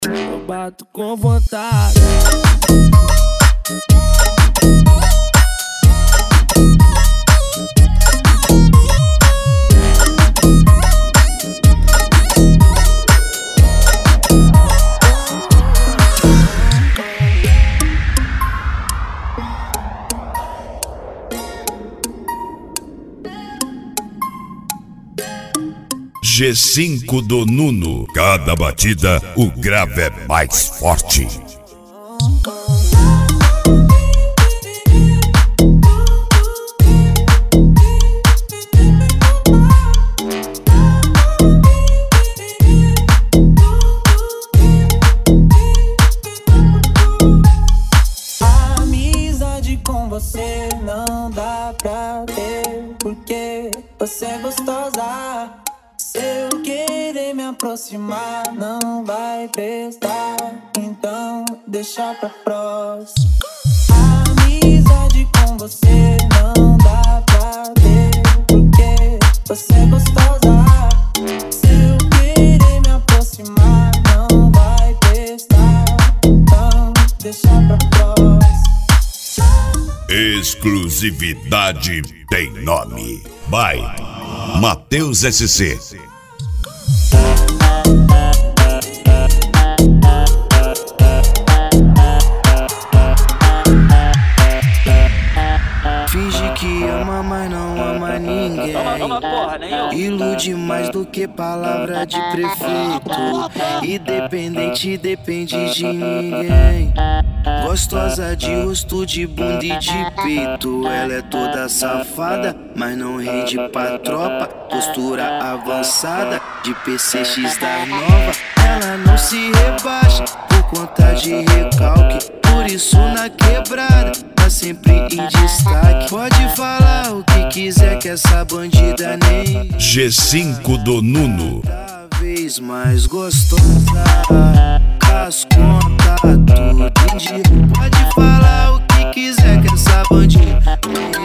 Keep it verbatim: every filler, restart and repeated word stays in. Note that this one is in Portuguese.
eu bato com vontade. G cinco do Nuno. Cada batida, o grave é mais forte. A amizade com você não dá pra ter, porque você é gostosa. Se eu querer me aproximar, não vai prestar, então deixa pra próxima. A amizade com você não dá pra ter, porque você é gostosa. Se eu querer me aproximar, não vai prestar, então deixa pra próxima. Exclusividade tem nome. Vai, Matheus S C. Finge que ama, mas não ama ninguém. Ilude mais do que palavra de prefeito. Independente, depende de ninguém. Gostosa de rosto, de bunda e de peito. Ela é toda safada, mas não rende pra tropa. Postura avançada, de P C X da nova. Ela não se rebaixa por conta de recalque. Por isso na quebrada tá sempre em destaque. Pode falar o que quiser que essa bandida nem G cinco do Nuno. cada vez mais gostosa. As contas tudo em dia. Pode falar o que quiser que essa bandida